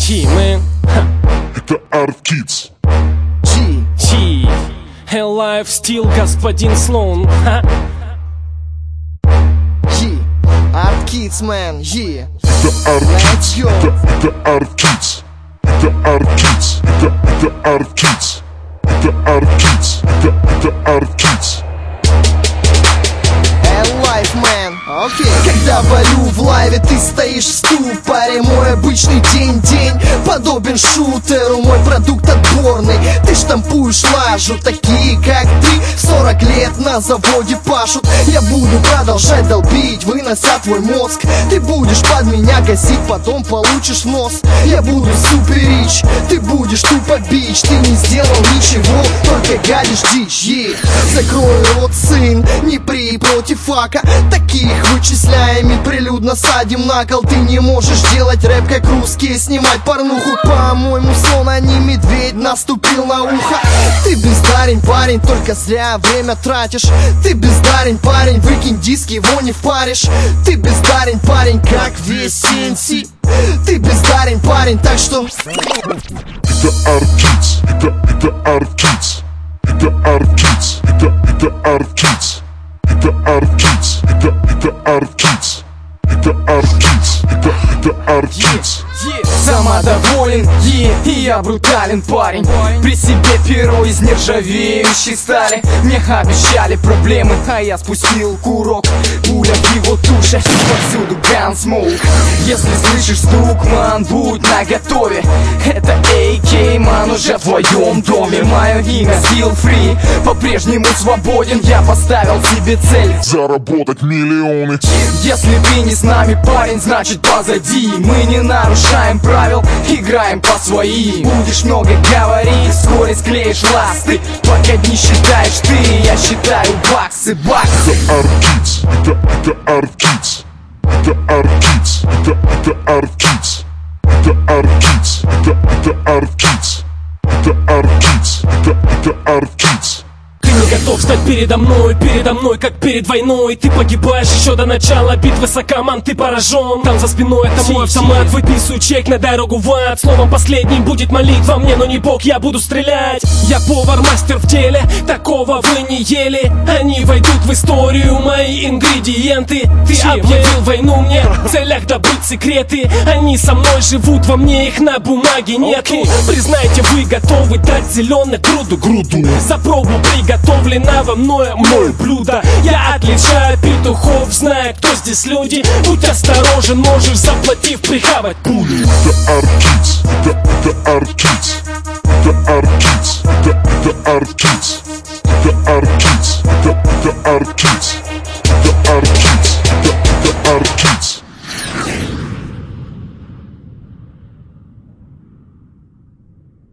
G, man. Это Art Kids. G. Hell Life Steel, господин Слоун. Art Kids, man, yeah. Это Art Kids. Это Art Kids. Это Art Kids. Это Art Kids. Это Art Kids. Это Art Kids. Life, man, окей. Когда валю в лайве, ты стоишь в ступоре. Мой обычный день подобен шутеру. Мой продукт отборный, ты штампуешь лажу. Такие, как ты, 40 лет на заводе пашут. Я буду продолжать долбить, вынося твой мозг. Ты будешь под меня гасить, потом получишь в нос. Я буду суперич, ты будешь тупо бич. Ты не сделал ничего, только гадишь дичь, yeah. Закрой рот, сын, не при против фака. Таких вычисляем и прилюдно садим на кол. Ты не можешь делать рэп, как русские, снимать порнуху. По-моему, слон, а не медведь наступил на ухо. Ты бездарен, парень, только зря время тратишь. Ты бездарен, парень, выкинь диск, его не впаришь. Ты бездарен, парень, как весь CNC. Ты бездарен, парень, так что... Это Art Kids. Это Art Kids. Это Art Kids. Это Art Kids. Это Art Kids. Это Art Kids. Это Art Kids. Это Art Kids. Самодоволен, и я брутален парень. При себе перо из нержавеющей стали. Мне обещали проблемы, а я спустил курок. Пуля в его туше, повсюду гансмоук. Если слышишь стук, ман, будь наготове. Это AK, ман, уже в твоем доме. Мое имя Steel Free, по-прежнему свободен. Я поставил себе цель заработать миллионы. Если ты не с нами, парень, значит позади. Мы не нарушаем правил, играем по своим. Будешь много говорить, вскоре склеишь ласты. Пока не считаешь ты, я считаю баксы. Это Art Kids. Это Art Kids. Это Art Kids. Это Art Kids. Это Art Kids. Это Art Kids. Это Art Kids. Это Art Kids. Ты не готов стать передо мной, как перед войной. Ты погибаешь еще до начала битвы, сакаман, ты поражен. Там за спиной это мой автомат, выписываю чек на дорогу в ад. Словом последним будет молитва мне, но не Бог, я буду стрелять. Я повар-мастер в деле, такого вы не ели. Они войдут в историю, мои ингредиенты. Ты объявил войну мне, в целях добыть секреты. Они со мной живут, во мне их на бумаге нету. Признайте, вы готовы дать зеленый груду за пробу приготовленного мною блюда. Я отличаю петухов, зная, кто здесь люди. Будь осторожен, можешь, заплатив, прихавать пулю. Это Art Kids. Это Art Kids. Это Art Kids. Это Art Kids. Это Art Kids. Это Art Kids. Это Art Kids. Это Art Kids.